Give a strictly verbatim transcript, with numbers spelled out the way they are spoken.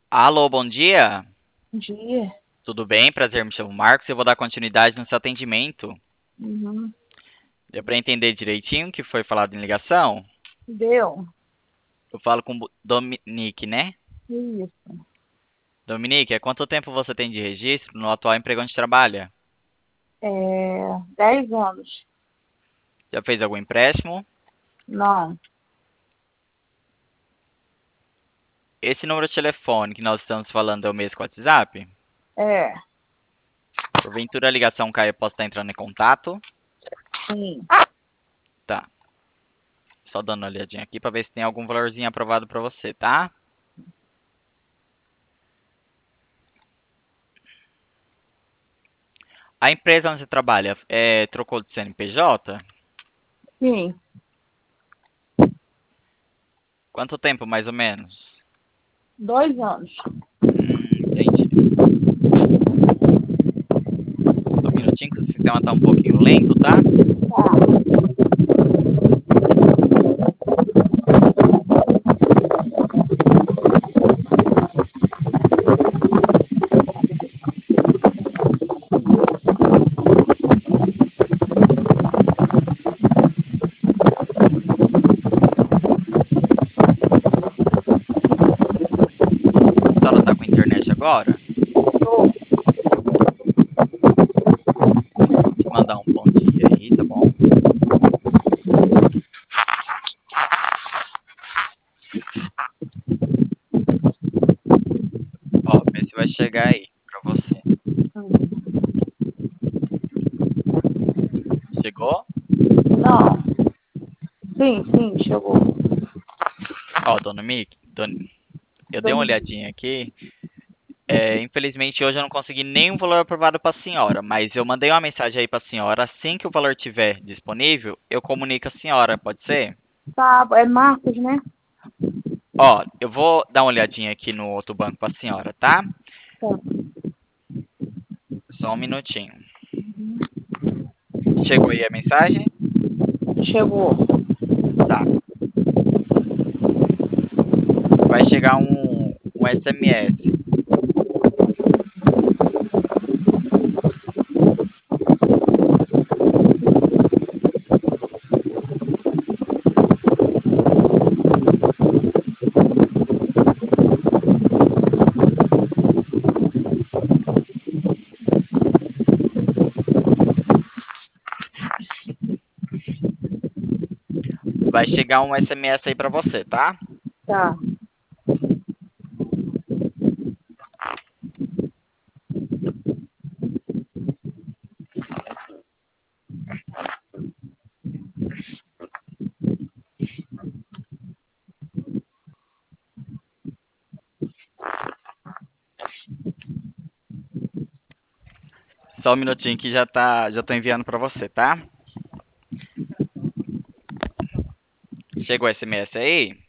Alô, bom dia. Bom dia. Tudo bem? Prazer, me chamo Marcos. Eu vou dar continuidade no seu atendimento. Uhum. Deu para entender direitinho o que foi falado em ligação? Deu? Eu falo com o Dominique, né? Isso. Dominique, há quanto tempo você tem de registro no atual emprego onde trabalha? É, dez anos. Já fez algum empréstimo? Não. Esse número de telefone que nós estamos falando é o mesmo com o WhatsApp? É, Porventura a ligação cai, eu posso estar entrando em contato? sim. Tá. Só dando uma olhadinha aqui para ver se tem algum valorzinho aprovado para você, tá? A empresa onde você trabalha é, trocou de C N P J? Sim. Quanto tempo, mais ou menos? Dois anos. Hum, entendi. Só um minutinho que o sistema tá um pouquinho lento, tá? Tá. A senhora tá com internet agora? Tô. Deixa eu mandar um bom dia aí, tá bom? Ó, vê se vai chegar aí pra você. Hum. Chegou? Não. Sim, sim, chegou. Ó, dona Mick, dona... eu dei uma Domingo. olhadinha aqui. É, infelizmente hoje eu não consegui nenhum valor aprovado para a senhora, mas eu mandei uma mensagem aí para a senhora. Assim que o valor estiver disponível, eu comunico a senhora, pode ser? Tá, é Marcos, né? Ó, eu vou dar uma olhadinha aqui no outro banco para a senhora, tá? Tá. Só um minutinho. Chegou aí a mensagem? Chegou. Tá. Vai chegar um, um S M S. Vai chegar um S M S aí para você, tá? Tá. Só um minutinho que já tá, já tô enviando para você, tá? Chegou o S M S aí?